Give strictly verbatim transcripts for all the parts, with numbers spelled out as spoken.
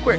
quick.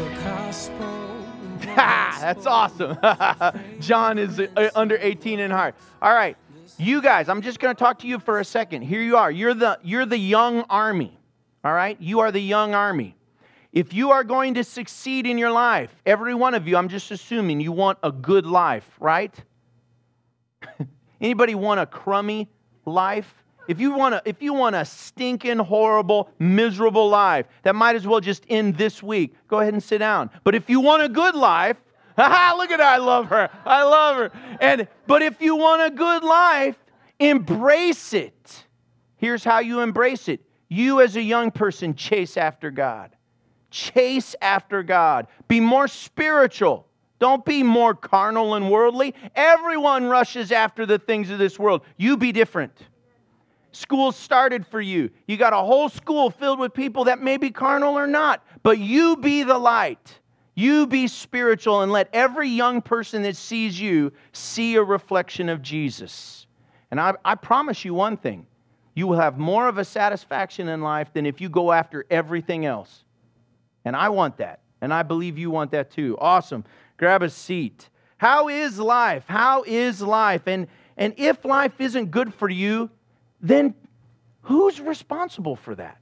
Ha! That's awesome. John is uh, under eighteen in heart. All right. You guys, I'm just going to talk to you for a second. Here you are. You're the, you're the young army. All right? You are the young army. If you are going to succeed in your life, every one of you, I'm just assuming you want a good life, right? Anybody want a crummy life? If you want a, if you want a stinking, horrible, miserable life, that might as well just end this week. Go ahead and sit down. But if you want a good life, haha, look at her, I love her. I love her. And but if you want a good life, embrace it. Here's how you embrace it. You as a young person, chase after God. Chase after God. Be more spiritual. Don't be more carnal and worldly. Everyone rushes after the things of this world. You be different. School started for you. You got a whole school filled with people that may be carnal or not. But you be the light. You be spiritual and let every young person that sees you see a reflection of Jesus. And I, I promise you one thing. You will have more of a satisfaction in life than if you go after everything else. And I want that. And I believe you want that too. Awesome. Grab a seat. How is life? How is life? And, and if life isn't good for you, then who's responsible for that?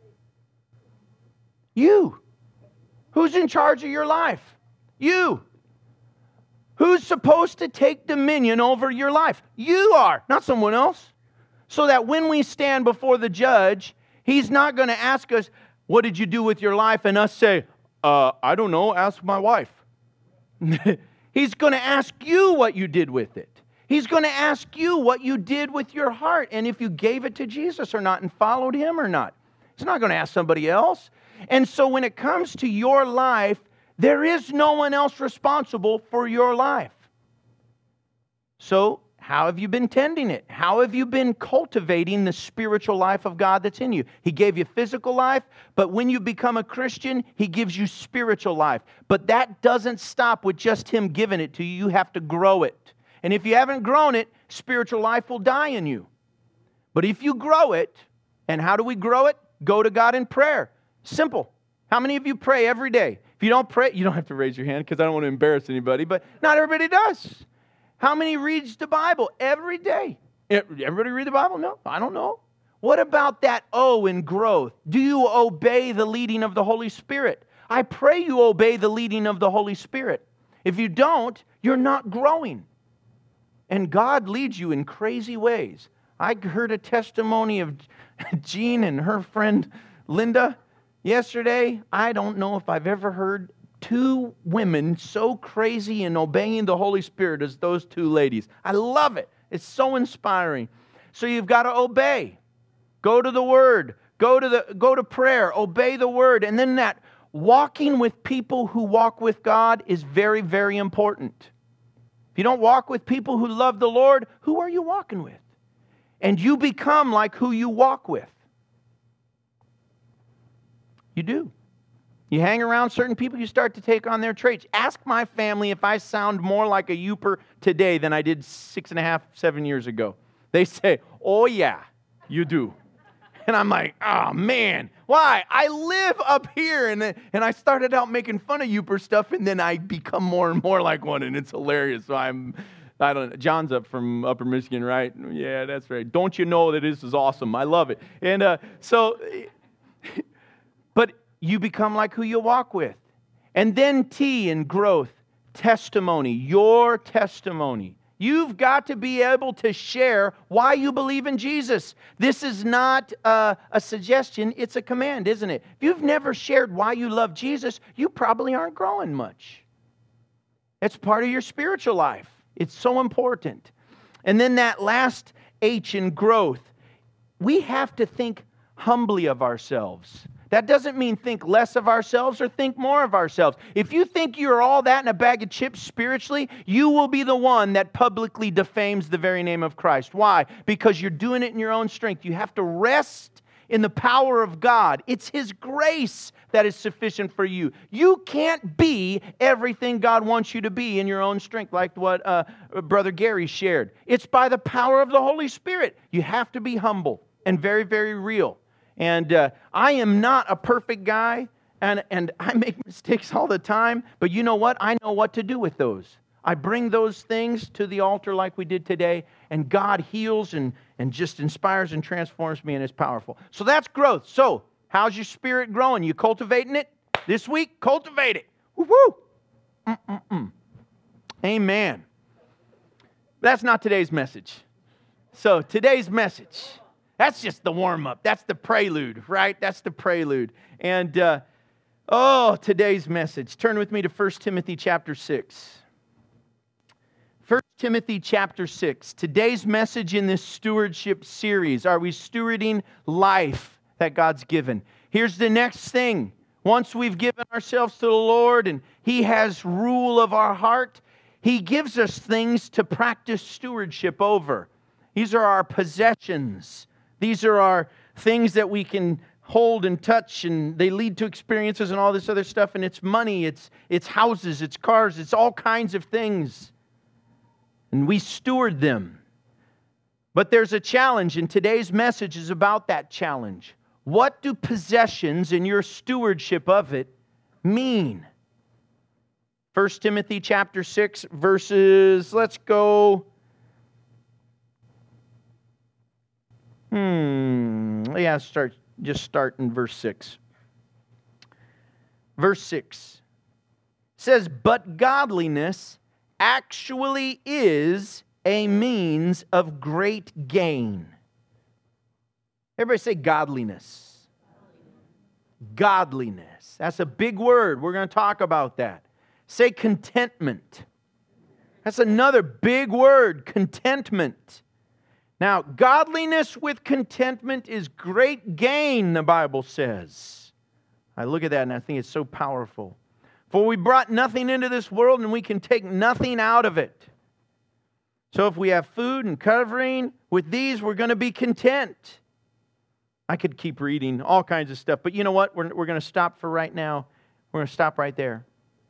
You. Who's in charge of your life? You. Who's supposed to take dominion over your life? You are, not someone else. So that when we stand before the judge, he's not going to ask us, what did you do with your life? And us say, uh, I don't know, ask my wife. He's going to ask you what you did with it. He's going to ask you what you did with your heart and if you gave it to Jesus or not and followed Him or not. He's not going to ask somebody else. And so when it comes to your life, there is no one else responsible for your life. So how have you been tending it? How have you been cultivating the spiritual life of God that's in you? He gave you physical life, but when you become a Christian, He gives you spiritual life. But that doesn't stop with just Him giving it to you. You have to grow it. And if you haven't grown it, spiritual life will die in you. But if you grow it, and how do we grow it? Go to God in prayer. Simple. How many of you pray every day? If you don't pray, you don't have to raise your hand because I don't want to embarrass anybody, but not everybody does. How many reads the Bible every day? Everybody read the Bible? No, I don't know. What about that O in growth? Do you obey the leading of the Holy Spirit? I pray you obey the leading of the Holy Spirit. If you don't, you're not growing. And God leads you in crazy ways. I heard a testimony of Jean and her friend Linda yesterday. I don't know if I've ever heard two women so crazy in obeying the Holy Spirit as those two ladies. I love it. It's so inspiring. So you've got to obey. Go to the Word. Go to the go to prayer. Obey the Word. And then that walking with people who walk with God is very, very important. If you don't walk with people who love the Lord, who are you walking with? And you become like who you walk with. You do. You hang around certain people, you start to take on their traits. Ask my family if I sound more like a youper today than I did six and a half, seven years ago. They say, oh yeah, you do. And I'm like, oh man, why? I live up here. And, then, and I started out making fun of youper stuff, and then I become more and more like one, and it's hilarious. So I'm, I don't know, John's up from Upper Michigan, right? Yeah, that's right. Don't you know that this is awesome? I love it. And uh, so, but you become like who you walk with. And then T in growth, testimony, your testimony. You've got to be able to share why you believe in Jesus. This is not a, a suggestion, it's a command, isn't it? If you've never shared why you love Jesus, you probably aren't growing much. It's part of your spiritual life. It's so important. And then that last H in growth, we have to think humbly of ourselves. That doesn't mean think less of ourselves or think more of ourselves. If you think you're all that in a bag of chips spiritually, you will be the one that publicly defames the very name of Christ. Why? Because you're doing it in your own strength. You have to rest in the power of God. It's His grace that is sufficient for you. You can't be everything God wants you to be in your own strength, like what uh, Brother Gary shared. It's by the power of the Holy Spirit. You have to be humble and very, very real. And uh, I am not a perfect guy, And, and I make mistakes all the time, but you know what? I know what to do with those. I bring those things to the altar like we did today, and God heals and, and just inspires and transforms me, and it's powerful. So that's growth. So how's your spirit growing? You cultivating it? This week, cultivate it. Woo-hoo! Mm-mm-mm. Amen. That's not today's message. So today's message, that's just the warm-up. That's the prelude, right? That's the prelude. And, uh, oh, today's message. Turn with me to First Timothy chapter six. First Timothy chapter six. Today's message in this stewardship series. Are we stewarding life that God's given? Here's the next thing. Once we've given ourselves to the Lord and He has rule of our heart, He gives us things to practice stewardship over. These are our possessions. These are our things that we can hold and touch, and they lead to experiences and all this other stuff, and it's money, it's, it's houses, it's cars, it's all kinds of things. And we steward them. But there's a challenge, and today's message is about that challenge. What do possessions and your stewardship of it mean? First Timothy chapter six, verses, let's go. Hmm, yeah, start, just start in verse six. Verse six says, but godliness actually is a means of great gain. Everybody say godliness. Godliness. That's a big word. We're going to talk about that. Say contentment. That's another big word, contentment. Now, godliness with contentment is great gain, the Bible says. I look at that and I think it's so powerful. For we brought nothing into this world and we can take nothing out of it. So if we have food and covering, with these we're going to be content. I could keep reading all kinds of stuff, but you know what? We're, we're going to stop for right now. We're going to stop right there.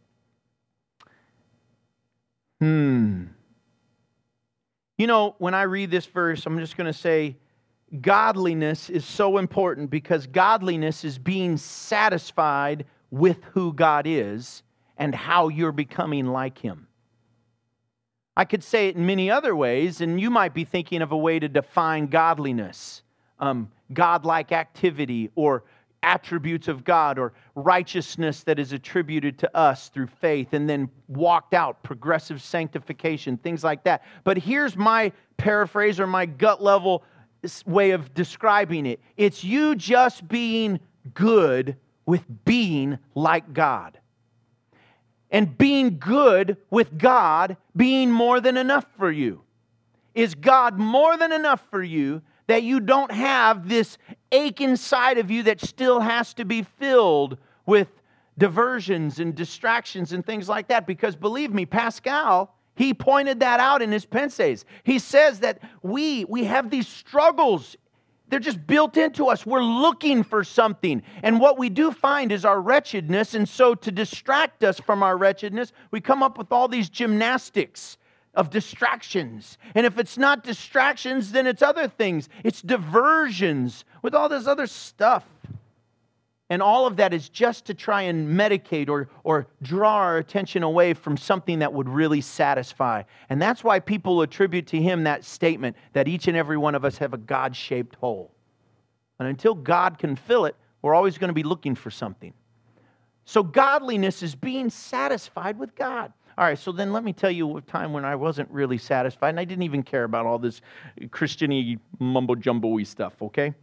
Hmm. You know, when I read this verse, I'm just going to say, godliness is so important because godliness is being satisfied with who God is and how you're becoming like Him. I could say it in many other ways, and you might be thinking of a way to define godliness. Um, God-like activity or attributes of God or righteousness that is attributed to us through faith and then walked out, progressive sanctification, things like that. But here's my paraphrase or my gut level way of describing it. It's you just being good with being like God. And being good with God being more than enough for you. Is God more than enough for you that you don't have this ache inside of you that still has to be filled with diversions and distractions and things like that? Because believe me, Pascal, he pointed that out in his Pensees. He says that we, we have these struggles. They're just built into us. We're looking for something. And what we do find is our wretchedness. And so to distract us from our wretchedness, we come up with all these gymnastics of distractions. And if it's not distractions, then it's other things. It's diversions with all this other stuff. And all of that is just to try and medicate or, or draw our attention away from something that would really satisfy. And that's why people attribute to him that statement that each and every one of us have a God-shaped hole. And until God can fill it, we're always going to be looking for something. So godliness is being satisfied with God. All right, so then let me tell you a time when I wasn't really satisfied, and I didn't even care about all this Christian-y, mumbo-jumbo-y stuff, okay?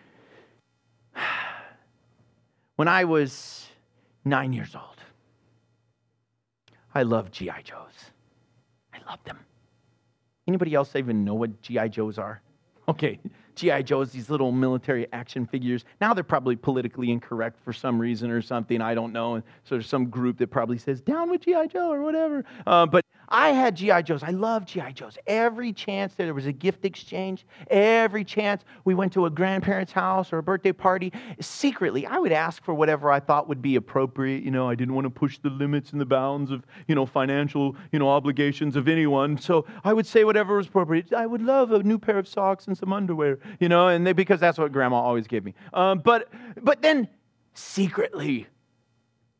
When I was nine years old, I loved G I Joes. I loved them. Anybody else even know what G I Joes are? Okay, G I Joes, these little military action figures. Now they're probably politically incorrect for some reason or something. I don't know. And so there's some group that probably says, down with G I Joe or whatever. Uh, but I had G I Joes. I loved G I Joes. Every chance that there was a gift exchange, every chance we went to a grandparent's house or a birthday party, secretly, I would ask for whatever I thought would be appropriate. You know, I didn't want to push the limits and the bounds of, you know, financial, you know, obligations of anyone. So I would say whatever was appropriate. I would love a new pair of socks and some underwear, you know, and they, because that's what Grandma always gave me. Um, but but then secretly,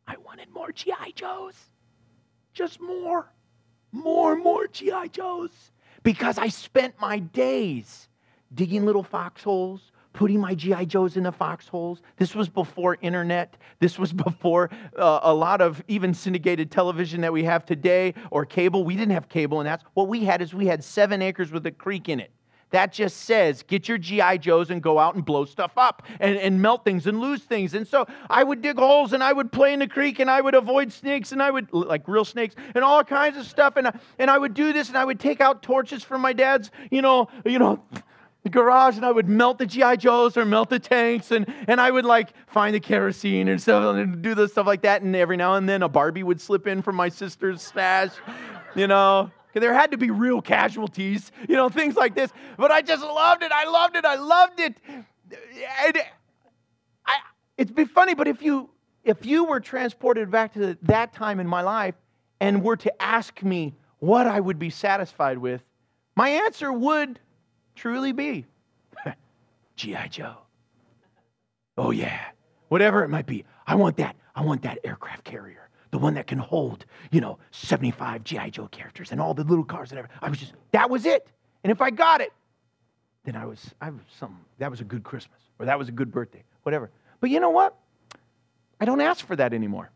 I wanted more G I Joes. Just more. More and more G I Joes. Because I spent my days digging little foxholes, putting my G I Joes in the foxholes. This was before internet. This was before uh, a lot of even syndicated television that we have today or cable. We didn't have cable, and that's what we had is we had seven acres with a creek in it. That just says, get your G I Joes and go out and blow stuff up and, and melt things and lose things. And so I would dig holes and I would play in the creek and I would avoid snakes and I would, like real snakes and all kinds of stuff. And, and I would do this and I would take out torches from my dad's, you know, you know, the garage, and I would melt the G I Joes or melt the tanks, and, and I would like find the kerosene and stuff and do this stuff like that. And every now and then a Barbie would slip in from my sister's stash, you know. Because there had to be real casualties, you know, things like this. But I just loved it. I loved it. I loved it. And I, it'd be funny, but if you if you were transported back to that time in my life and were to ask me what I would be satisfied with, my answer would truly be G I Joe. Oh yeah, whatever it might be. I want that. I want that aircraft carrier. The one that can hold, you know, seventy-five G I Joe characters and all the little cars and everything. I was just, that was it. And if I got it, then I was, I was some, that was a good Christmas. Or that was a good birthday. Whatever. But you know what? I don't ask for that anymore.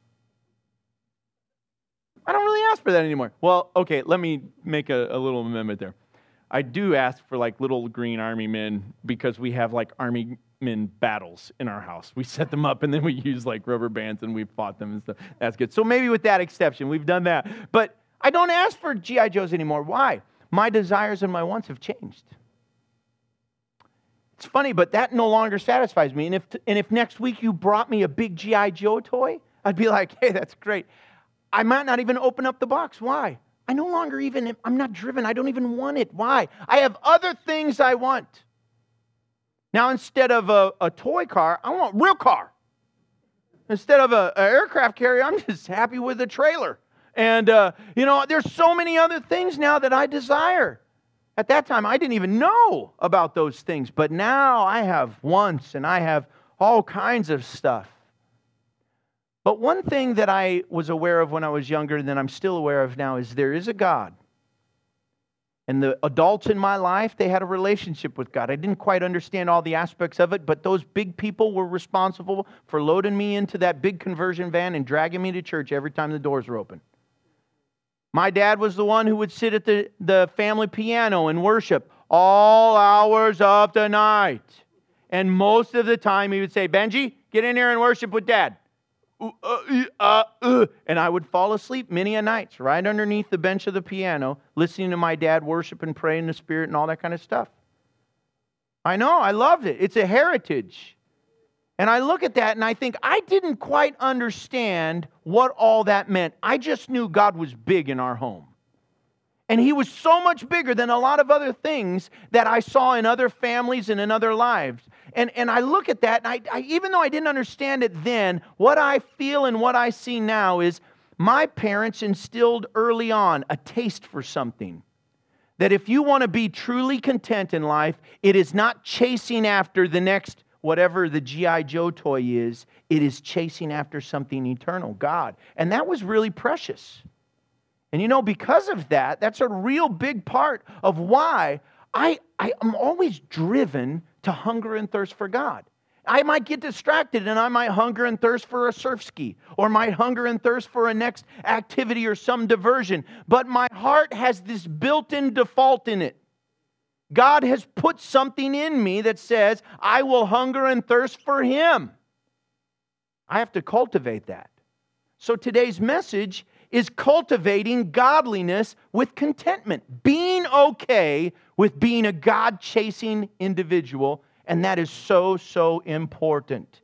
I don't really ask for that anymore. Well, okay, let me make a, a little amendment there. I do ask for like little green army men because we have like army men battles in our house. We set them up and then we use like rubber bands and we fought them and stuff. That's good. So maybe with that exception, we've done that. But I don't ask for G I Joes anymore. Why? My desires and my wants have changed. It's funny, but that no longer satisfies me. And if and if next week you brought me a big G I Joe toy, I'd be like, hey, that's great. I might not even open up the box. Why? I no longer even, I'm not driven. I don't even want it. Why? I have other things I want. Now, instead of a, a toy car, I want a real car. Instead of an aircraft carrier, I'm just happy with a trailer. And, uh, you know, there's so many other things now that I desire. At that time, I didn't even know about those things. But now I have wants and I have all kinds of stuff. But one thing that I was aware of when I was younger and that I'm still aware of now is there is a God. And the adults in my life, they had a relationship with God. I didn't quite understand all the aspects of it, but those big people were responsible for loading me into that big conversion van and dragging me to church every time the doors were open. My dad was the one who would sit at the, the family piano and worship all hours of the night. And most of the time he would say, Benji, get in here and worship with Dad. Uh, uh, uh, uh. And I would fall asleep many a nights right underneath the bench of the piano, listening to my dad worship and pray in the Spirit and all that kind of stuff. I know, I loved it. It's a heritage. And I look at that and I think, I didn't quite understand what all that meant. I just knew God was big in our home. And He was so much bigger than a lot of other things that I saw in other families and in other lives. And, and I look at that, and I, I, even though I didn't understand it then, what I feel and what I see now is my parents instilled early on a taste for something. That if you want to be truly content in life, it is not chasing after the next, whatever the G I Joe toy is, it is chasing after something eternal, God. And that was really precious. And you know, because of that, that's a real big part of why I, I am always driven to hunger and thirst for God. I might get distracted and I might hunger and thirst for a surf ski or might hunger and thirst for a next activity or some diversion. But my heart has this built-in default in it. God has put something in me that says, I will hunger and thirst for Him. I have to cultivate that. So today's message is cultivating godliness with contentment. Being okay with being a God-chasing individual. And that is so, so important.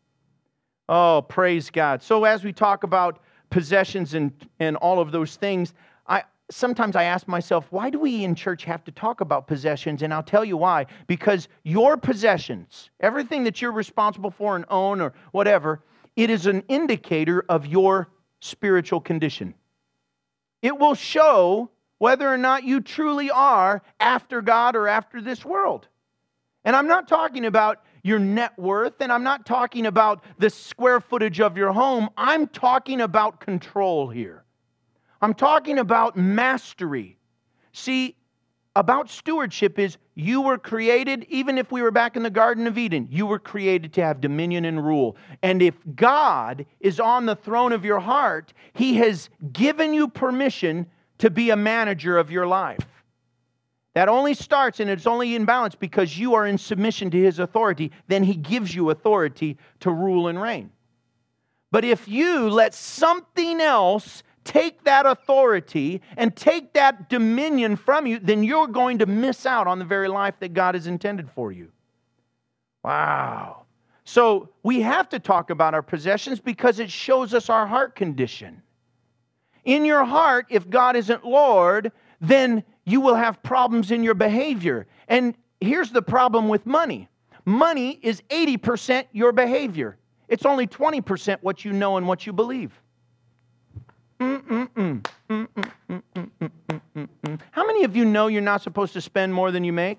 Oh, praise God. So as we talk about possessions and, and all of those things, I sometimes I ask myself, why do we in church have to talk about possessions? And I'll tell you why. Because your possessions, everything that you're responsible for and own or whatever, it is an indicator of your spiritual condition. It will show whether or not you truly are after God or after this world. And I'm not talking about your net worth, and I'm not talking about the square footage of your home. I'm talking about control here. I'm talking about mastery. See, about stewardship is you were created, even if we were back in the Garden of Eden, you were created to have dominion and rule. And if God is on the throne of your heart, He has given you permission to be a manager of your life. That only starts, and it's only in balance because you are in submission to His authority. Then He gives you authority to rule and reign. But if you let something else take that authority and take that dominion from you, then you're going to miss out on the very life that God has intended for you. Wow. So we have to talk about our possessions because it shows us our heart condition. In your heart, if God isn't Lord, then you will have problems in your behavior. And here's the problem with money. Money is eighty percent your behavior. It's only twenty percent what you know and what you believe. Mm-mm-mm. Mm-mm-mm-mm-mm-mm. How many of you know you're not supposed to spend more than you make?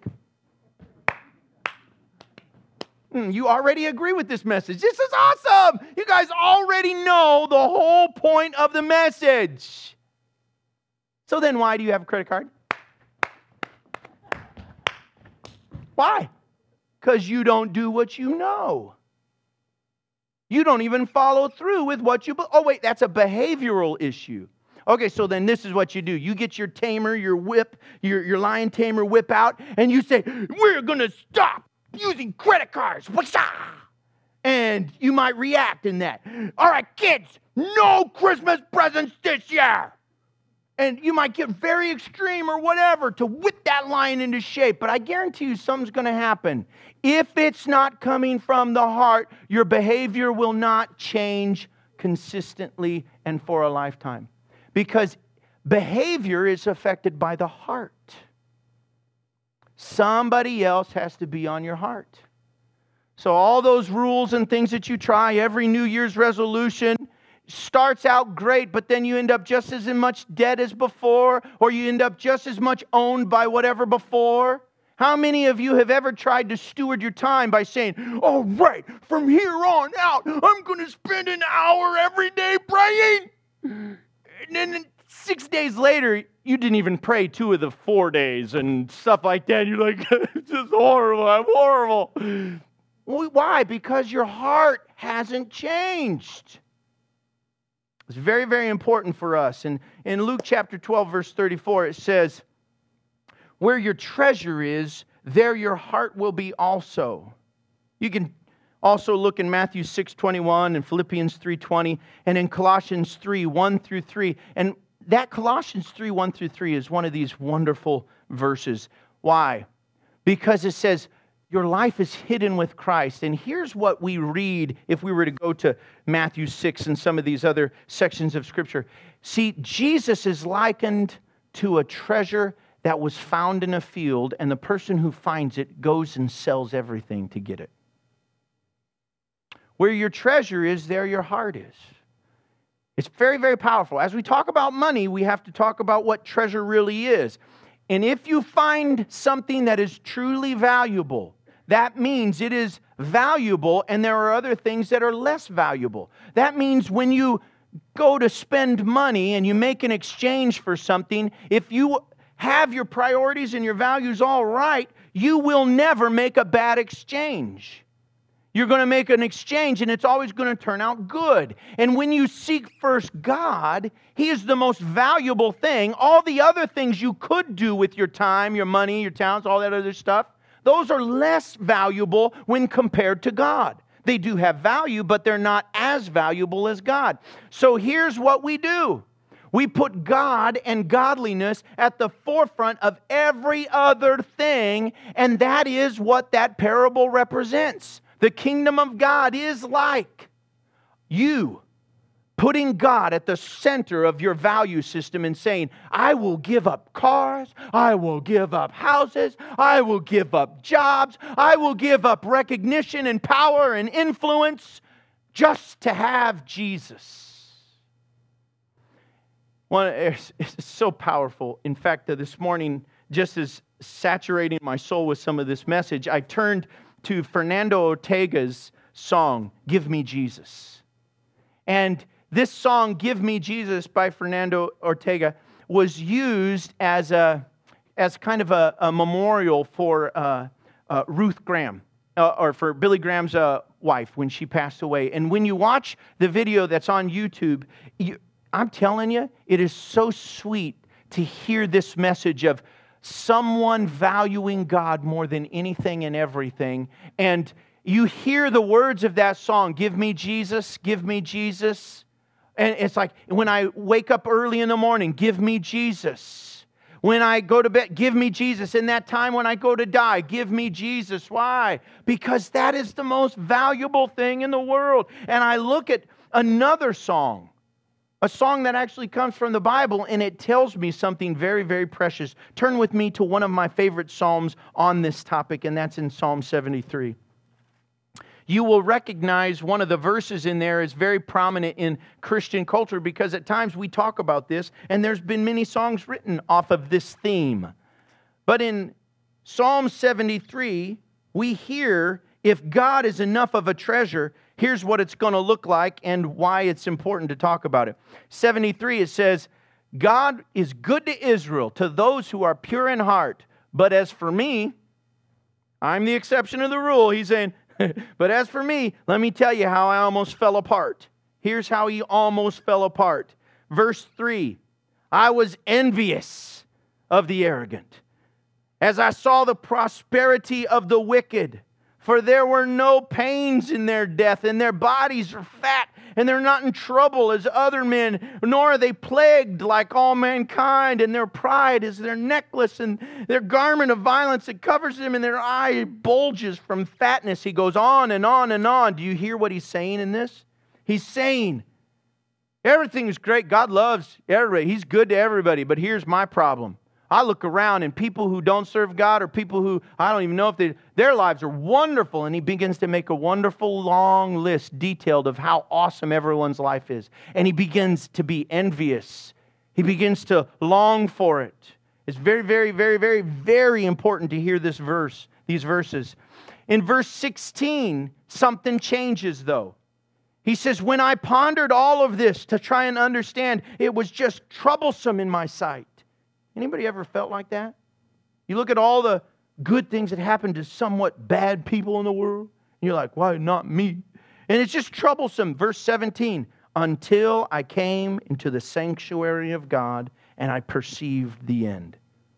Mm, you already agree with this message. This is awesome. You guys already know the whole point of the message. So then why do you have a credit card? Why? Because you don't do what you know. You don't even follow through with what you... Be- oh, wait, that's a behavioral issue. Okay, so then this is what you do. You get your tamer, your whip, your, your lion tamer whip out, and you say, we're going to stop using credit cards. And you might react in that. All right, kids, no Christmas presents this year. And you might get very extreme or whatever to whip that lion into shape. But I guarantee you something's going to happen. If it's not coming from the heart, your behavior will not change consistently and for a lifetime. Because behavior is affected by the heart. Somebody else has to be on your heart. So all those rules and things that you try, every New Year's resolution, starts out great, but then you end up just as much debt as before, or you end up just as much owned by whatever before. How many of you have ever tried to steward your time by saying, all right, from here on out, I'm going to spend an hour every day praying? And then six days later, you didn't even pray two of the four days and stuff like that. You're like, it's just horrible. I'm horrible. Why? Because your heart hasn't changed. It's very, very important for us. And in Luke chapter twelve, verse thirty-four, it says, where your treasure is, there your heart will be also. You can also look in Matthew six twenty-one and Philippians three twenty and in Colossians three, one through three. And that Colossians three, one through three is one of these wonderful verses. Why? Because it says, your life is hidden with Christ. And here's what we read if we were to go to Matthew six and some of these other sections of Scripture. See, Jesus is likened to a treasure that was found in a field, and the person who finds it goes and sells everything to get it. Where your treasure is, there your heart is. It's very, very powerful. As we talk about money, we have to talk about what treasure really is. And if you find something that is truly valuable, that means it is valuable and there are other things that are less valuable. That means when you go to spend money and you make an exchange for something, if you have your priorities and your values all right, you will never make a bad exchange. You're going to make an exchange and it's always going to turn out good. And when you seek first God, He is the most valuable thing. All the other things you could do with your time, your money, your talents, all that other stuff, those are less valuable when compared to God. They do have value, but they're not as valuable as God. So here's what we do. We put God and godliness at the forefront of every other thing, and that is what that parable represents. The kingdom of God is like you putting God at the center of your value system and saying, I will give up cars, I will give up houses, I will give up jobs, I will give up recognition and power and influence just to have Jesus. One, it's, it's so powerful. In fact, this morning, just as saturating my soul with some of this message, I turned to Fernando Ortega's song, Give Me Jesus. And this song, Give Me Jesus by Fernando Ortega, was used as a as kind of a, a memorial for uh, uh, Ruth Graham, uh, or for Billy Graham's uh, wife when she passed away. And when you watch the video that's on YouTube, you, I'm telling you, it is so sweet to hear this message of someone valuing God more than anything and everything. And you hear the words of that song, Give Me Jesus, Give Me Jesus. And it's like, when I wake up early in the morning, give me Jesus. When I go to bed, give me Jesus. In that time when I go to die, give me Jesus. Why? Because that is the most valuable thing in the world. And I look at another song, a song that actually comes from the Bible, and it tells me something very, very precious. Turn with me to one of my favorite Psalms on this topic, and that's in Psalm seventy-three. You will recognize one of the verses in there is very prominent in Christian culture because at times we talk about this, and there's been many songs written off of this theme. But in Psalm seventy-three, we hear, if God is enough of a treasure, here's what it's going to look like and why it's important to talk about it. seventy-three, it says, God is good to Israel, to those who are pure in heart. But as for me, I'm the exception of the rule. He's saying, but as for me, let me tell you how I almost fell apart. Here's how he almost fell apart. Verse three, I was envious of the arrogant as I saw the prosperity of the wicked. For there were no pains in their death, and their bodies are fat, and they're not in trouble as other men, nor are they plagued like all mankind, and their pride is their necklace, and their garment of violence that covers them, and their eye bulges from fatness. He goes on and on and on. Do you hear what he's saying in this? He's saying, everything is great. God loves everybody. He's good to everybody, but here's my problem. I look around and people who don't serve God or people who, I don't even know if they, their lives are wonderful. And he begins to make a wonderful long list detailed of how awesome everyone's life is. And he begins to be envious. He begins to long for it. It's very, very, very, very, very important to hear this verse, these verses. In verse sixteen, something changes though. He says, when I pondered all of this to try and understand, it was just troublesome in my sight. Anybody ever felt like that? You look at all the good things that happen to somewhat bad people in the world, and you're like, why not me? And it's just troublesome. Verse seventeen, until I came into the sanctuary of God and I perceived the end.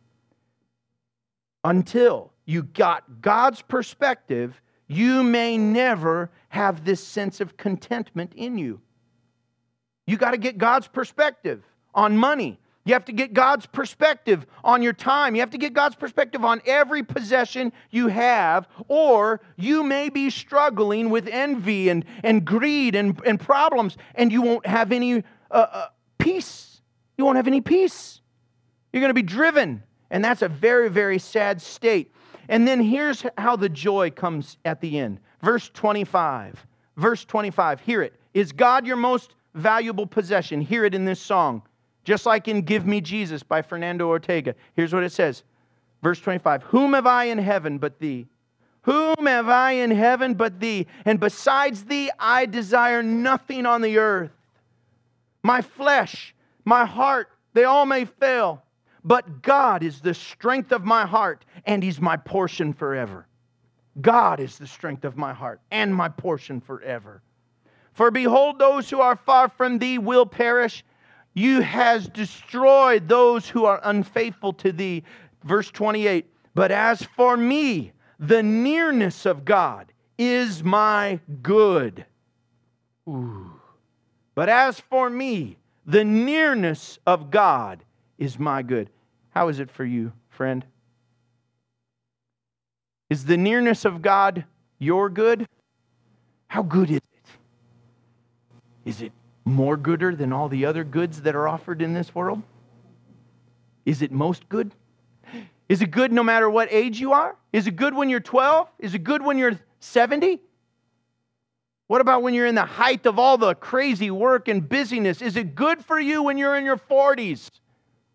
Until you got God's perspective, you may never have this sense of contentment in you. You got to get God's perspective on money. You have to get God's perspective on your time. You have to get God's perspective on every possession you have, or you may be struggling with envy and, and greed and, and problems, and you won't have any uh, uh, peace. You won't have any peace. You're going to be driven, and that's a very, very sad state. And then here's how the joy comes at the end. Verse twenty-five. Verse twenty-five. Hear it. Is God your most valuable possession? Hear it in this song. Just like in Give Me Jesus by Fernando Ortega. Here's what it says. Verse twenty-five. Whom have I in heaven but thee? Whom have I in heaven but thee? And besides thee, I desire nothing on the earth. My flesh, my heart, they all may fail. But God is the strength of my heart, and He's my portion forever. God is the strength of my heart, and my portion forever. For behold, those who are far from thee will perish. You has destroyed those who are unfaithful to thee. Verse twenty-eight. But as for me, the nearness of God is my good. Ooh. But as for me, the nearness of God is my good. How is it for you, friend? Is the nearness of God your good? How good is it? Is it more gooder than all the other goods that are offered in this world? Is it most good? Is it good no matter what age you are? Is it good when you're twelve? Is it good when you're seventy? What about when you're in the height of all the crazy work and busyness? Is it good for you when you're in your forties?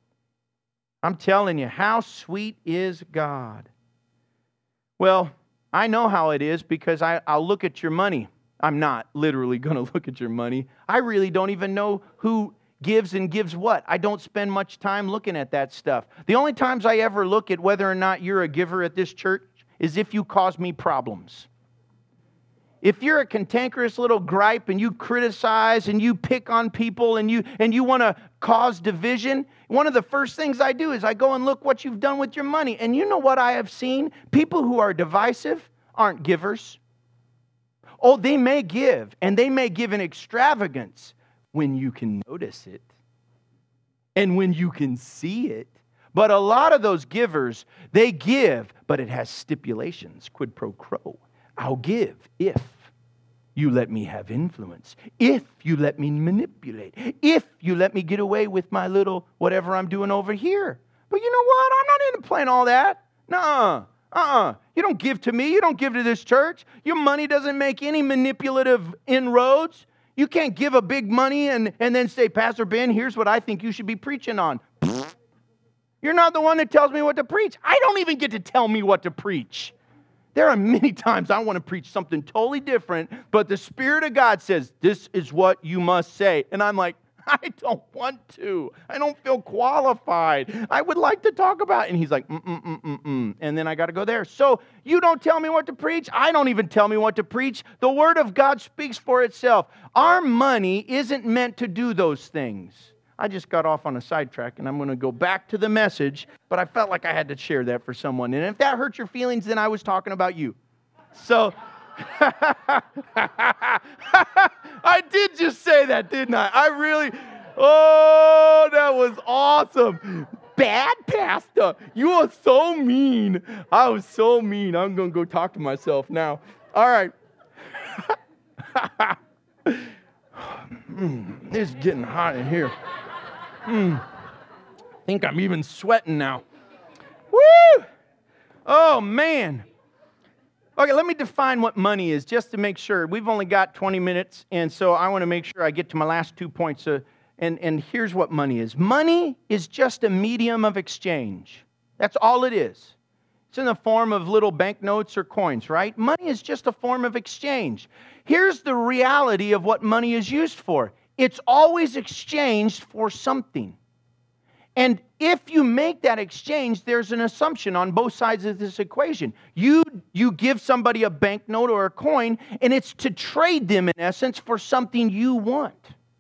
I'm telling you, how sweet is God? Well, I know how it is because I, I'll look at your money. I'm not literally going to look at your money. I really don't even know who gives and gives what. I don't spend much time looking at that stuff. The only times I ever look at whether or not you're a giver at this church is if you cause me problems. If you're a cantankerous little gripe and you criticize and you pick on people and you and you want to cause division, one of the first things I do is I go and look what you've done with your money. And you know what I have seen? People who are divisive aren't givers. Oh, they may give, and they may give in extravagance when you can notice it and when you can see it. But a lot of those givers, they give, but it has stipulations, quid pro quo. I'll give if you let me have influence, if you let me manipulate, if you let me get away with my little whatever I'm doing over here. But you know what? I'm not into playing all that. Nuh-uh. Uh-uh. You don't give to me. You don't give to this church. Your money doesn't make any manipulative inroads. You can't give a big money and, and then say, Pastor Ben, here's what I think you should be preaching on. You're not the one that tells me what to preach. I don't even get to tell me what to preach. There are many times I want to preach something totally different, but the Spirit of God says, this is what you must say. And I'm like, I don't want to. I don't feel qualified. I would like to talk about it. And he's like, mm-mm-mm-mm-mm. And then I got to go there. So you don't tell me what to preach. I don't even tell me what to preach. The Word of God speaks for itself. Our money isn't meant to do those things. I just got off on a sidetrack, and I'm going to go back to the message, but I felt like I had to share that for someone. And if that hurt your feelings, then I was talking about you. So, I did just say that, didn't I? I really, oh, that was awesome. Bad pastor. You are so mean. I was so mean. I'm going to go talk to myself now. All right. mm, it's getting hot in here. Mm. I think I'm even sweating now. Woo! Oh, man. Okay, let me define what money is just to make sure. We've only got twenty minutes, and so I want to make sure I get to my last two points. Uh, and, and here's what money is. Money is just a medium of exchange. That's all it is. It's in the form of little banknotes or coins, right? Money is just a form of exchange. Here's the reality of what money is used for. It's always exchanged for something. And if you make that exchange, there's an assumption on both sides of this equation. You, you give somebody a banknote or a coin, and it's to trade them, in essence, for something you want.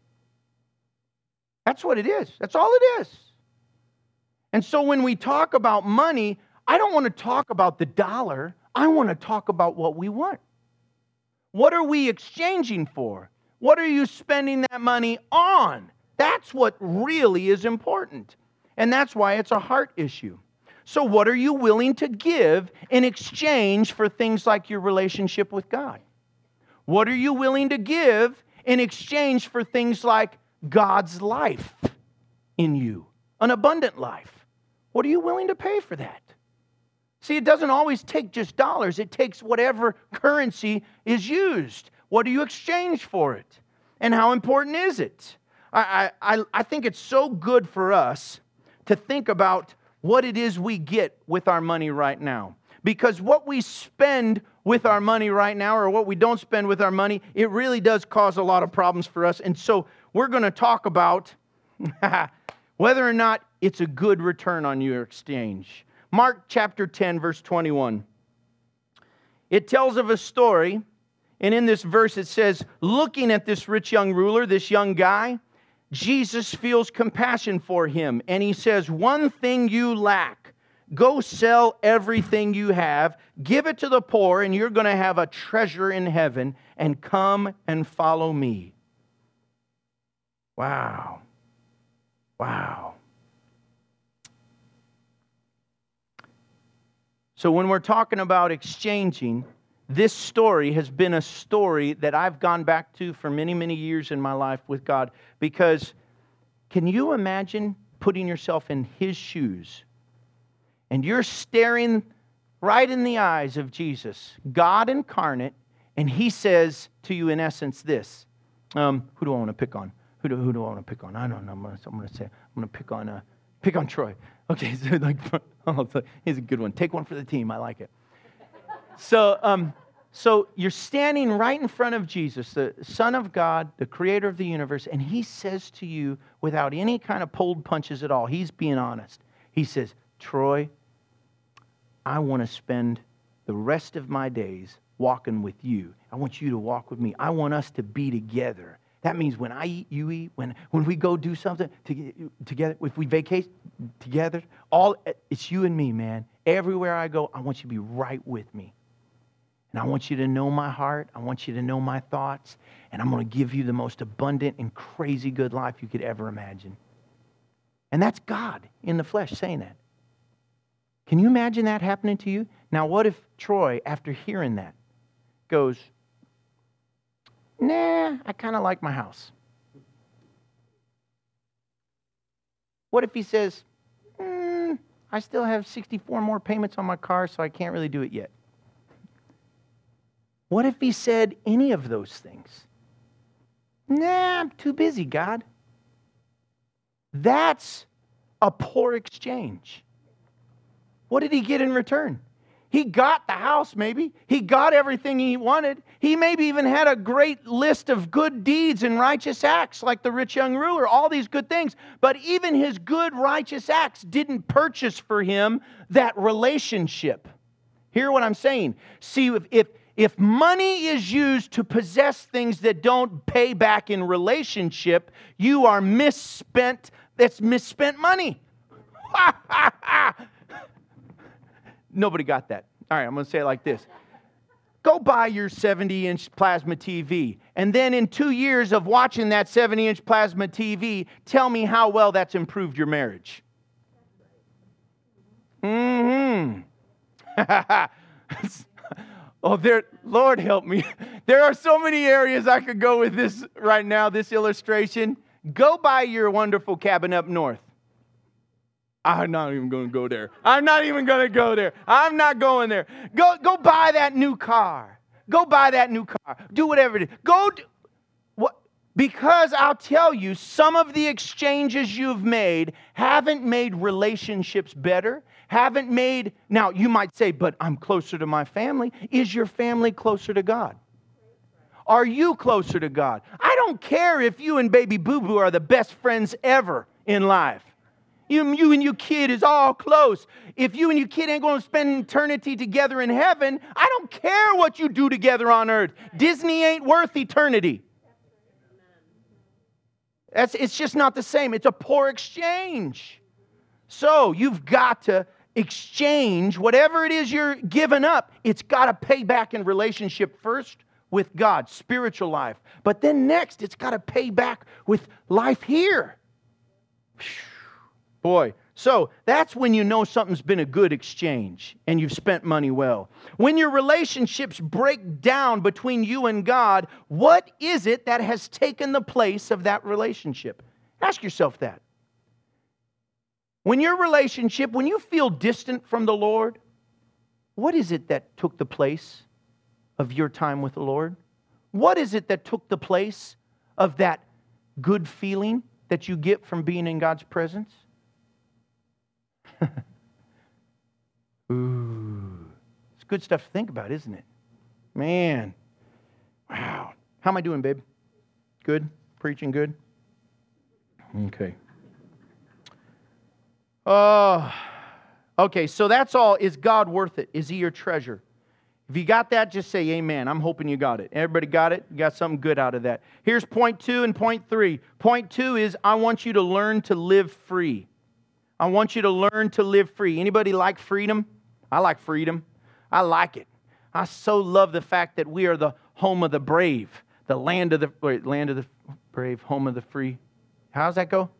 That's what it is. That's all it is. And so when we talk about money, I don't want to talk about the dollar. I want to talk about what we want. What are we exchanging for? What are you spending that money on? That's what really is important. And that's why it's a heart issue. So what are you willing to give in exchange for things like your relationship with God? What are you willing to give in exchange for things like God's life in you? An abundant life. What are you willing to pay for that? See, it doesn't always take just dollars. It takes whatever currency is used. What do you exchange for it? And how important is it? I, I, I think it's so good for us to think about what it is we get with our money right now. Because what we spend with our money right now, or what we don't spend with our money, it really does cause a lot of problems for us. And so we're going to talk about whether or not it's a good return on your exchange. Mark chapter ten, verse twenty-one. It tells of a story, and in this verse it says, looking at this rich young ruler, this young guy, Jesus feels compassion for him, and he says, one thing you lack. Go sell everything you have, give it to the poor, and you're going to have a treasure in heaven, and come and follow me. Wow. Wow. So when we're talking about exchanging, this story has been a story that I've gone back to for many, many years in my life with God. Because can you imagine putting yourself in His shoes? And you're staring right in the eyes of Jesus, God incarnate, and He says to you in essence this. Um, who do I want to pick on? Who do, who do I want to pick on? I don't know. I'm going to, I'm going to say, I'm going to pick on, uh, pick on Troy. Okay, so like, oh, here's a good one. Take one for the team. I like it. So, um, so you're standing right in front of Jesus, the Son of God, the creator of the universe, and he says to you, without any kind of pulled punches at all, he's being honest. He says, Troy, I want to spend the rest of my days walking with you. I want you to walk with me. I want us to be together. That means when I eat, you eat. When, when we go do something to, together, if we vacate together, all it's you and me, man. Everywhere I go, I want you to be right with me. And I want you to know my heart. I want you to know my thoughts. And I'm going to give you the most abundant and crazy good life you could ever imagine. And that's God in the flesh saying that. Can you imagine that happening to you? Now, what if Troy, after hearing that, goes, nah, I kind of like my house. What if he says, mm, I still have sixty-four more payments on my car, so I can't really do it yet? What if he said any of those things? Nah, I'm too busy, God. That's a poor exchange. What did he get in return? He got the house, maybe. He got everything he wanted. He maybe even had a great list of good deeds and righteous acts, like the rich young ruler, all these good things. But even his good, righteous acts didn't purchase for him that relationship. Hear what I'm saying? See, if, if, if money is used to possess things that don't pay back in relationship, you are misspent. That's misspent money. Ha, ha, ha. Nobody got that. All right, I'm going to say it like this. Go buy your seventy-inch plasma T V, and then in two years of watching that seventy-inch plasma T V, tell me how well that's improved your marriage. Mm-hmm. Oh, there, Lord help me. There are so many areas I could go with this right now, this illustration. Go buy your wonderful cabin up north. I'm not even going to go there. I'm not even going to go there. I'm not going there. Go, go buy that new car. Go buy that new car. Do whatever it is. Go do, what? Because I'll tell you, some of the exchanges you've made haven't made relationships better, haven't made, now you might say, but I'm closer to my family. Is your family closer to God? Are you closer to God? I don't care if you and baby boo-boo are the best friends ever in life. You, you and your kid is all close. If you and your kid ain't going to spend eternity together in heaven, I don't care what you do together on earth. Disney ain't worth eternity. That's, it's just not the same. It's a poor exchange. So you've got to exchange whatever it is you're giving up. It's got to pay back in relationship first with God, spiritual life. But then next, it's got to pay back with life here. Boy, so that's when you know something's been a good exchange and you've spent money well. When your relationships break down between you and God, what is it that has taken the place of that relationship? Ask yourself that. When your relationship, when you feel distant from the Lord, what is it that took the place of your time with the Lord? What is it that took the place of that good feeling that you get from being in God's presence? Ooh, it's good stuff to think about, isn't it? Man, wow. How am I doing, babe? Good? Preaching good? Okay. Oh, okay, so that's all. Is God worth it? Is He your treasure? If you got that, just say amen. I'm hoping you got it. Everybody got it? You got something good out of that. Here's point two and point three. Point two is I want you to learn to live free. I want you to learn to live free. Anybody like freedom? I like freedom. I like it. I so love the fact that we are the home of the brave, the land of the wait, land of the brave, home of the free. How's that go?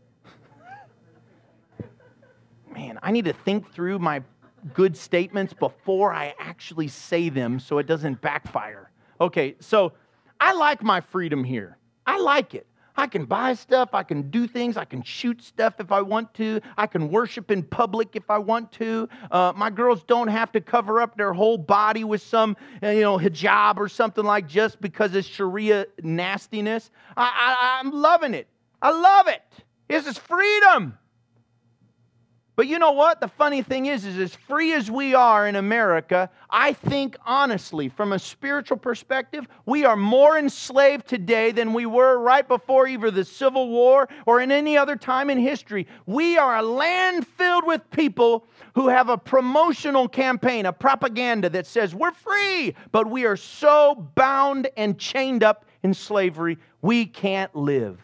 Man, I need to think through my good statements before I actually say them so it doesn't backfire. Okay, so I like my freedom here. I like it. I can buy stuff, I can do things, I can shoot stuff if I want to, I can worship in public if I want to. Uh, my girls don't have to cover up their whole body with some, you know, hijab or something like just because of Sharia nastiness. I, I, I'm loving it. I love it. This is freedom. But you know what? The funny thing is, is as free as we are in America, I think honestly, from a spiritual perspective, we are more enslaved today than we were right before either the Civil War or in any other time in history. We are a land filled with people who have a promotional campaign, a propaganda that says we're free, but we are so bound and chained up in slavery, we can't live.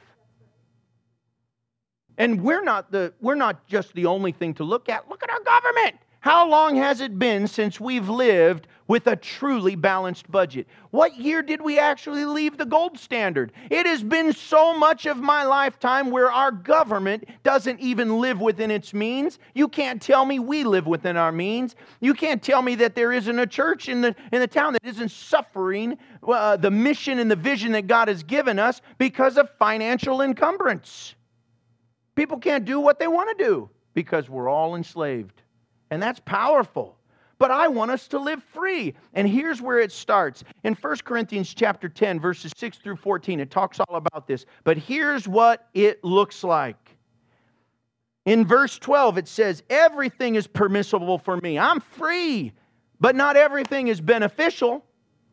And we're not the we're not just the only thing to look at. Look at our government. How long has it been since we've lived with a truly balanced budget? What year did we actually leave the gold standard? It has been so much of my lifetime where our government doesn't even live within its means. You can't tell me we live within our means. You can't tell me that there isn't a church in the in the town that isn't suffering uh, the mission and the vision that God has given us because of financial encumbrance. People can't do what they want to do because we're all enslaved. And that's powerful. But I want us to live free. And here's where it starts. In First Corinthians chapter ten, verses six through fourteen, it talks all about this. But here's what it looks like. In verse twelve, it says, everything is permissible for me. I'm free, but not everything is beneficial.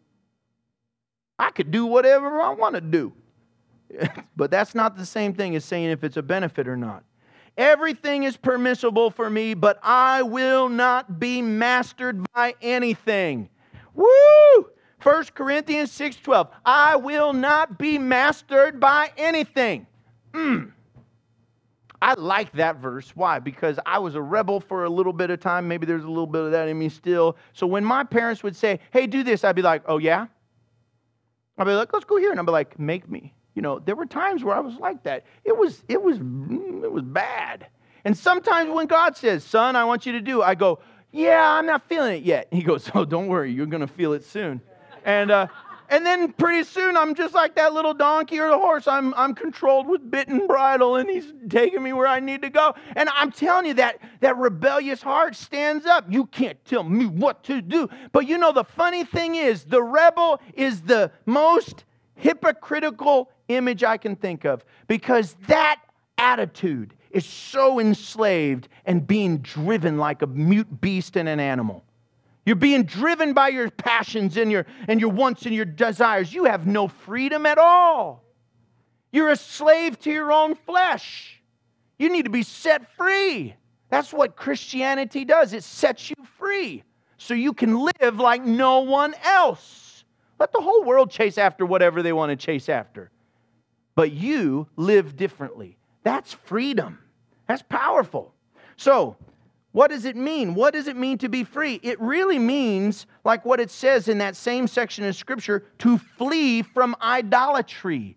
I could do whatever I want to do. But that's not the same thing as saying if it's a benefit or not. Everything is permissible for me, but I will not be mastered by anything. Woo! First Corinthians six twelve. I will not be mastered by anything. Mm. I like that verse. Why? Because I was a rebel for a little bit of time. Maybe there's a little bit of that in me still. So when my parents would say, hey, do this, I'd be like, oh yeah? I'd be like, let's go here. And I'd be like, make me. You know, there were times where I was like that. It was, it was, it was bad. And sometimes when God says, son, I want you to do, I go, yeah, I'm not feeling it yet. He goes, oh, don't worry, you're going to feel it soon. And uh, and then pretty soon I'm just like that little donkey or the horse. I'm I'm controlled with bit and bridle, and he's taking me where I need to go. And I'm telling you that that rebellious heart stands up. You can't tell me what to do. But you know, the funny thing is, the rebel is the most hypocritical image I can think of, because that attitude is so enslaved and being driven like a mute beast and an animal. You're being driven by your passions and your and your wants and your desires. You have no freedom at all. You're a slave to your own flesh. You need to be set free. That's what Christianity does. It sets you free so you can live like no one else. Let the whole world chase after whatever they want to chase after. But you live differently. That's freedom. That's powerful. So, what does it mean? What does it mean to be free? It really means, like what it says in that same section of Scripture, to flee from idolatry.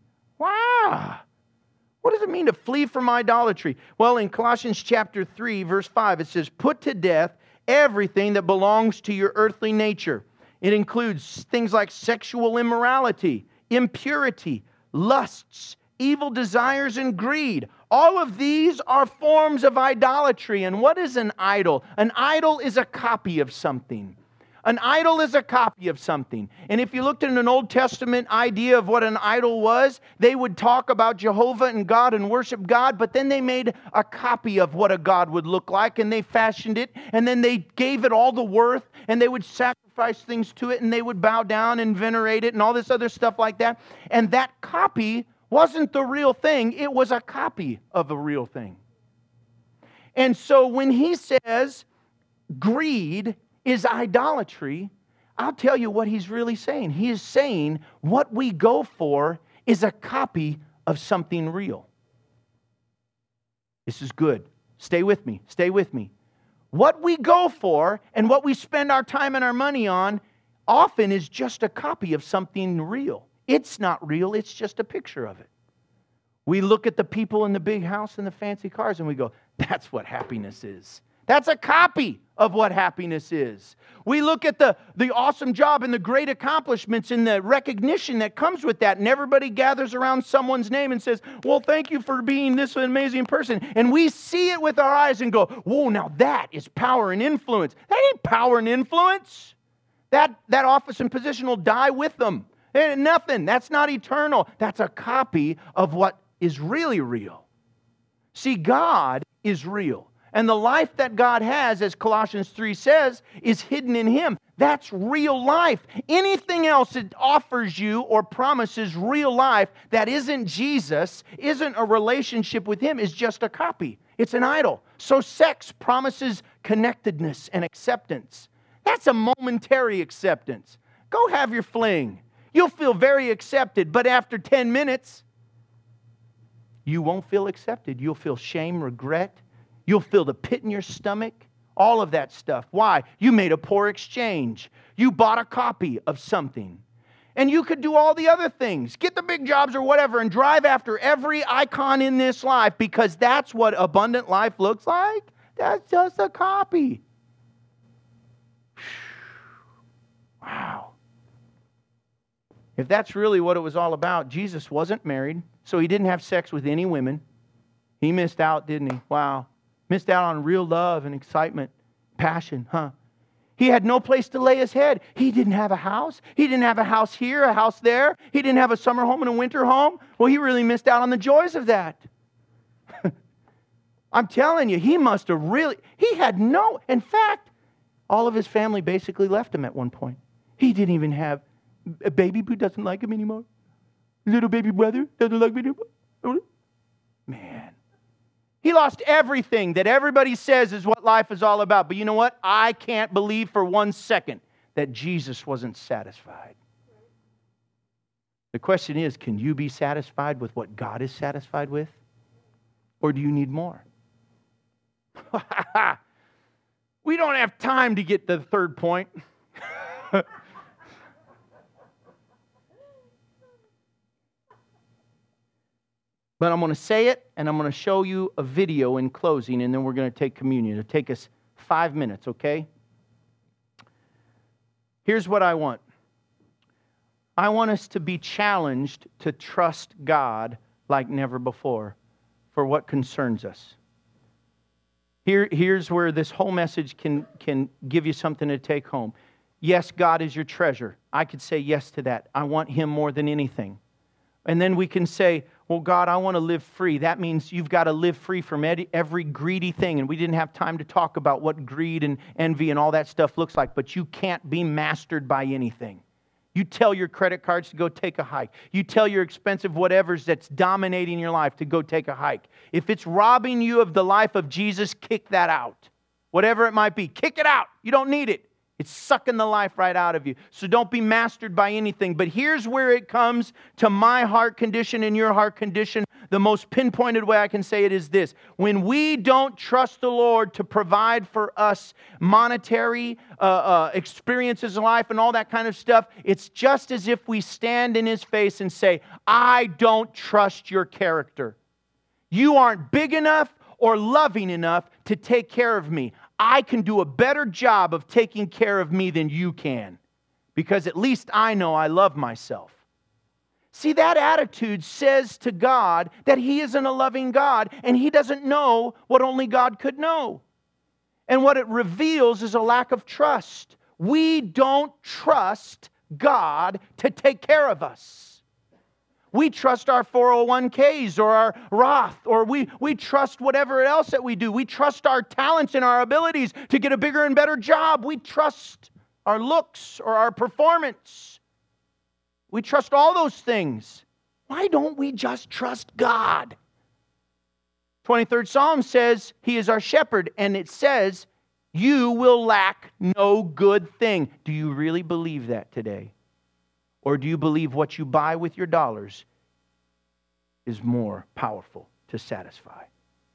Wow! What does it mean to flee from idolatry? Well, in Colossians chapter three, verse five, it says, put to death everything that belongs to your earthly nature. It includes things like sexual immorality, impurity, lusts, evil desires, and greed. All of these are forms of idolatry. And what is an idol? An idol is a copy of something. An idol is a copy of something. And if you looked at an Old Testament idea of what an idol was, they would talk about Jehovah and God and worship God, but then they made a copy of what a God would look like, and they fashioned it, and then they gave it all the worth, and they would sacrifice things to it, and they would bow down and venerate it, and all this other stuff like that. And that copy wasn't the real thing. It was a copy of a real thing. And so when he says greed is idolatry, I'll tell you what he's really saying. He is saying what we go for is a copy of something real. This is good. Stay with me. Stay with me. What we go for and what we spend our time and our money on often is just a copy of something real. It's not real. It's just a picture of it. We look at the people in the big house and the fancy cars and we go, that's what happiness is. That's a copy of what happiness is. We look at the, the awesome job and the great accomplishments and the recognition that comes with that, and everybody gathers around someone's name and says, well, thank you for being this amazing person. And we see it with our eyes and go, whoa, now that is power and influence. That ain't power and influence. That, that office and position will die with them. And nothing. That's not eternal. That's a copy of what is really real. See, God is real. And the life that God has, as Colossians three says, is hidden in Him. That's real life. Anything else that offers you or promises real life that isn't Jesus, isn't a relationship with Him, is just a copy. It's an idol. So sex promises connectedness and acceptance. That's a momentary acceptance. Go have your fling. You'll feel very accepted, but after ten minutes, you won't feel accepted. You'll feel shame, regret. You'll feel the pit in your stomach. All of that stuff. Why? You made a poor exchange. You bought a copy of something. And you could do all the other things. Get the big jobs or whatever and drive after every icon in this life because that's what abundant life looks like. That's just a copy. Wow. If that's really what it was all about, Jesus wasn't married, so He didn't have sex with any women. He missed out, didn't He? Wow. Missed out on real love and excitement, passion, huh? He had no place to lay His head. He didn't have a house. He didn't have a house here, a house there. He didn't have a summer home and a winter home. Well, He really missed out on the joys of that. I'm telling you, He must have really, He had no, in fact, all of His family basically left Him at one point. He didn't even have a baby who doesn't like Him anymore. Little baby brother doesn't like me anymore. Man. He lost everything that everybody says is what life is all about. But you know what? I can't believe for one second that Jesus wasn't satisfied. The question is, can you be satisfied with what God is satisfied with? Or do you need more? We don't have time to get to the third point. But I'm going to say it, and I'm going to show you a video in closing, and then we're going to take communion. It'll take us five minutes, okay? Here's what I want. I want us to be challenged to trust God like never before for what concerns us. Here, here's where this whole message can, can give you something to take home. Yes, God is your treasure. I could say yes to that. I want Him more than anything. And then we can say, well, God, I want to live free. That means you've got to live free from every greedy thing. And we didn't have time to talk about what greed and envy and all that stuff looks like. But you can't be mastered by anything. You tell your credit cards to go take a hike. You tell your expensive whatevers that's dominating your life to go take a hike. If it's robbing you of the life of Jesus, kick that out. Whatever it might be, kick it out. You don't need it. It's sucking the life right out of you. So don't be mastered by anything. But here's where it comes to my heart condition and your heart condition. The most pinpointed way I can say it is this. When we don't trust the Lord to provide for us monetary uh, uh, experiences in life and all that kind of stuff, it's just as if we stand in His face and say, I don't trust your character. You aren't big enough or loving enough to take care of me. I can do a better job of taking care of me than you can, because at least I know I love myself. See, that attitude says to God that He isn't a loving God, and He doesn't know what only God could know. And what it reveals is a lack of trust. We don't trust God to take care of us. We trust our four oh one k's or our Roth, or we, we trust whatever else that we do. We trust our talents and our abilities to get a bigger and better job. We trust our looks or our performance. We trust all those things. Why don't we just trust God? twenty-third Psalm says He is our shepherd, and it says, you will lack no good thing. Do you really believe that today? Or do you believe what you buy with your dollars is more powerful to satisfy?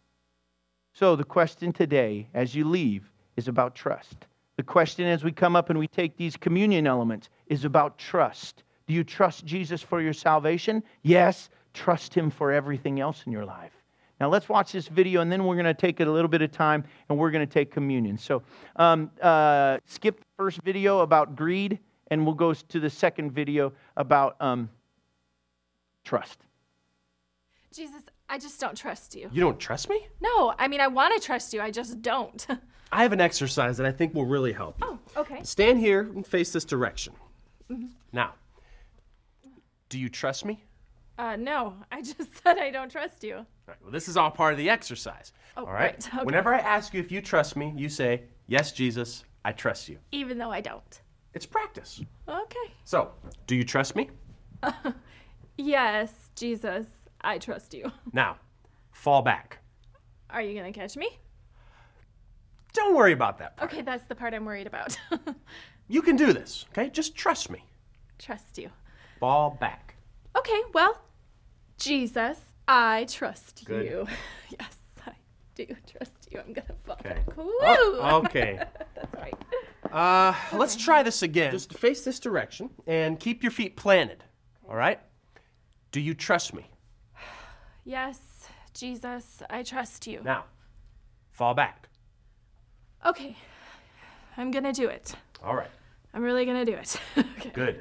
So the question today, as you leave, is about trust. The question as we come up and we take these communion elements is about trust. Do you trust Jesus for your salvation? Yes, trust Him for everything else in your life. Now let's watch this video, and then we're going to take it a little bit of time, and we're going to take communion. So um, uh, skip the first video about greed, and we'll go to the second video about um, trust. Jesus, I just don't trust you. You don't trust me? No, I mean, I want to trust you. I just don't. I have an exercise that I think will really help you. Oh, okay. Stand here and face this direction. Mm-hmm. Now, do you trust me? Uh, no, I just said I don't trust you. All right, well, this is all part of the exercise. Oh, all right? right, okay. Whenever I ask you if you trust me, you say, yes, Jesus, I trust you. Even though I don't. It's practice. Okay. So, do you trust me? Yes, Jesus, I trust you. Now, fall back. Are you gonna catch me? Don't worry about that part. Okay, that's the part I'm worried about. You can do this, okay? Just trust me. Trust you. Fall back. Okay, well, Jesus, I trust Good. you. Yes, I do trust you. I'm gonna fall Okay. back. Woo! Oh, okay. That's right. Uh, let's try this again. Just face this direction and keep your feet planted, all right? Do you trust me? Yes, Jesus, I trust you. Now, fall back. Okay, I'm gonna do it. All right. I'm really gonna do it. Okay. Good.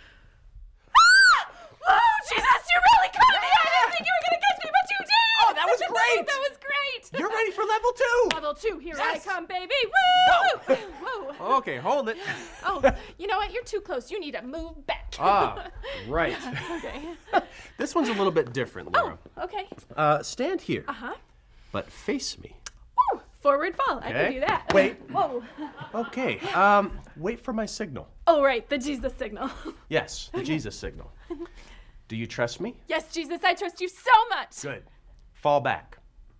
Oh, Jesus, you really caught me! I didn't think you were gonna catch me, but you did! Oh, that was great! That was great! You're ready for level two! Level two, here Yes! I come, baby! Woo! Whoa! Okay, hold it. Oh, you know what? You're too close. You need to move back. Ah, right. Okay. This one's a little bit different, Laura. Oh, okay. Uh, stand here, Uh-huh. but face me. Woo! Forward fall. I Okay. can do that. Wait. Whoa. Okay, um, wait for my signal. Oh, right. The Jesus signal. Yes, the Jesus signal. Do you trust me? Yes, Jesus, I trust you so much. Good. Fall back.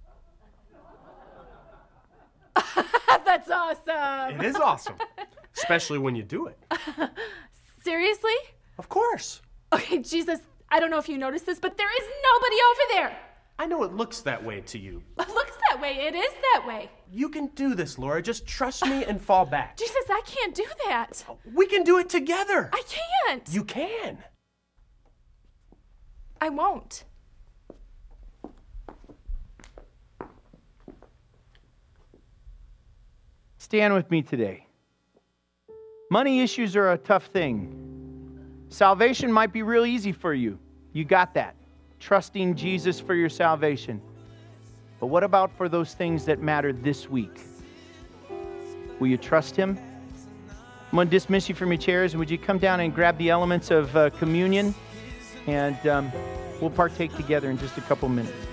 That's awesome. It is awesome, especially when you do it. Seriously? Of course. Okay, Jesus, I don't know if you noticed this, but there is nobody over there. I know it looks that way to you. It looks that way. It is that way. You can do this, Laura. Just trust me and fall back. Jesus, I can't do that. We can do it together. I can't. You can. I won't. Stand with me today. Money issues are a tough thing. Salvation might be real easy for you. You got that. Trusting Jesus for your salvation. But what about for those things that matter this week? Will you trust Him? I'm going to dismiss you from your chairs, and would you come down and grab the elements of uh, communion? And um, we'll partake together in just a couple minutes.